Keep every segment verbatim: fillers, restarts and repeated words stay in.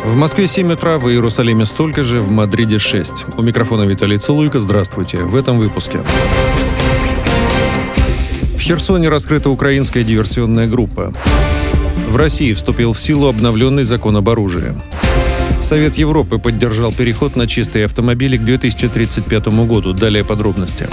В Москве семь утра, в Иерусалиме столько же, в Мадриде шесть. У микрофона Виталий Цилуйко. Здравствуйте. В этом выпуске. В Херсоне раскрыта украинская диверсионная группа. В России вступил в силу обновленный закон об оружии. Совет Европы поддержал переход на чистые автомобили к две тысячи тридцать пятому году. Далее подробности.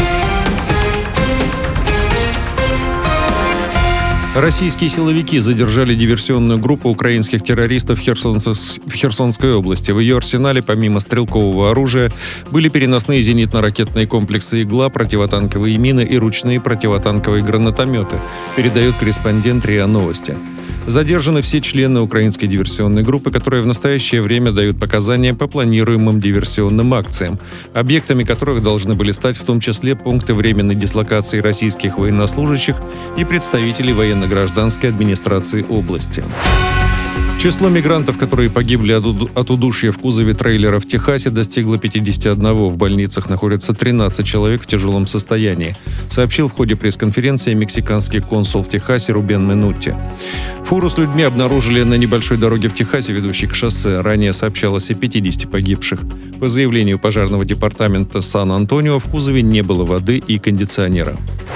Российские силовики задержали диверсионную группу украинских террористов в, Херсонс... в Херсонской области. В ее арсенале, помимо стрелкового оружия, были переносные зенитно-ракетные комплексы «Игла», противотанковые мины и ручные противотанковые гранатометы, передает корреспондент РИА Новости. Задержаны все члены украинской диверсионной группы, которые в настоящее время дают показания по планируемым диверсионным акциям, объектами которых должны были стать в том числе пункты временной дислокации российских военнослужащих и представителей военно-гражданской администрации области. Число мигрантов, которые погибли от удушья в кузове трейлера в Техасе, достигло пятидесяти одного. В больницах находятся тринадцать человек в тяжелом состоянии, сообщил в ходе пресс-конференции мексиканский консул в Техасе Рубен Минутти. Фуру с людьми обнаружили на небольшой дороге в Техасе, ведущей к шоссе. Ранее сообщалось о пятидесяти погибших. По заявлению пожарного департамента Сан-Антонио, в кузове не было воды и кондиционера.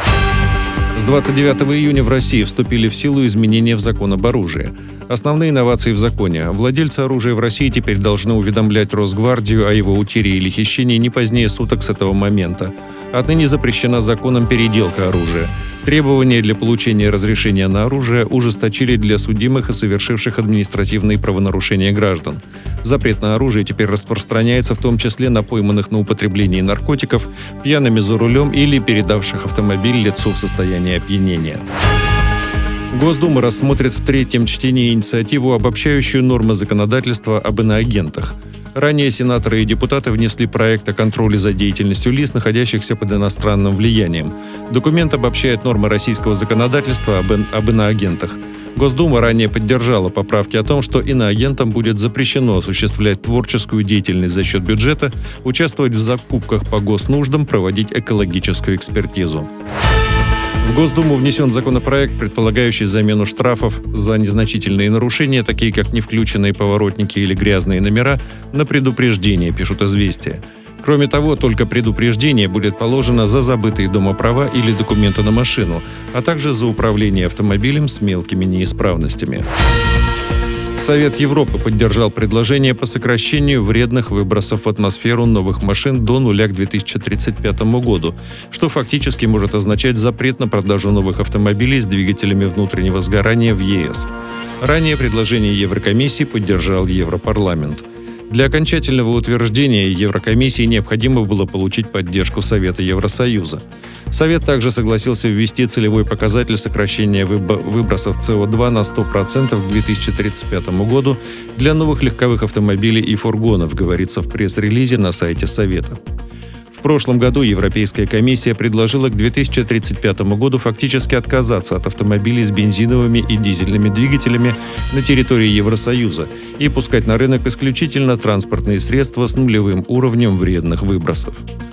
С двадцать девятого июня в России вступили в силу изменения в закон об оружии. Основные инновации в законе. Владельцы оружия в России теперь должны уведомлять Росгвардию о его утере или хищении не позднее суток с этого момента. Отныне запрещена законом переделка оружия. Требования для получения разрешения на оружие ужесточили для судимых и совершивших административные правонарушения граждан. Запрет на оружие теперь распространяется в том числе на пойманных на употреблении наркотиков, пьяными за рулем или передавших автомобиль лицу в состоянии опьянения. Госдума рассмотрит в третьем чтении инициативу, обобщающую нормы законодательства об иноагентах. Ранее сенаторы и депутаты внесли проект о контроле за деятельностью лиц, находящихся под иностранным влиянием. Документ обобщает нормы российского законодательства об, ин- об иноагентах. Госдума ранее поддержала поправки о том, что иноагентам будет запрещено осуществлять творческую деятельность за счет бюджета, участвовать в закупках по госнуждам, проводить экологическую экспертизу. В Госдуму внесен законопроект, предполагающий замену штрафов за незначительные нарушения, такие как невключенные поворотники или грязные номера, на предупреждение, пишут «Известия». Кроме того, только предупреждение будет положено за забытые дома права или документы на машину, а также за управление автомобилем с мелкими неисправностями. Совет Европы поддержал предложение по сокращению вредных выбросов в атмосферу новых машин до нуля к две тысячи тридцать пятому году, что фактически может означать запрет на продажу новых автомобилей с двигателями внутреннего сгорания в ЕС. Ранее предложение Еврокомиссии поддержал Европарламент. Для окончательного утверждения Еврокомиссии необходимо было получить поддержку Совета Евросоюза. Совет также согласился ввести целевой показатель сокращения выбросов си о два на сто процентов к две тысячи тридцать пятому году для новых легковых автомобилей и фургонов, говорится в пресс-релизе на сайте Совета. В прошлом году Европейская комиссия предложила к две тысячи тридцать пятому году фактически отказаться от автомобилей с бензиновыми и дизельными двигателями на территории Евросоюза и пускать на рынок исключительно транспортные средства с нулевым уровнем вредных выбросов.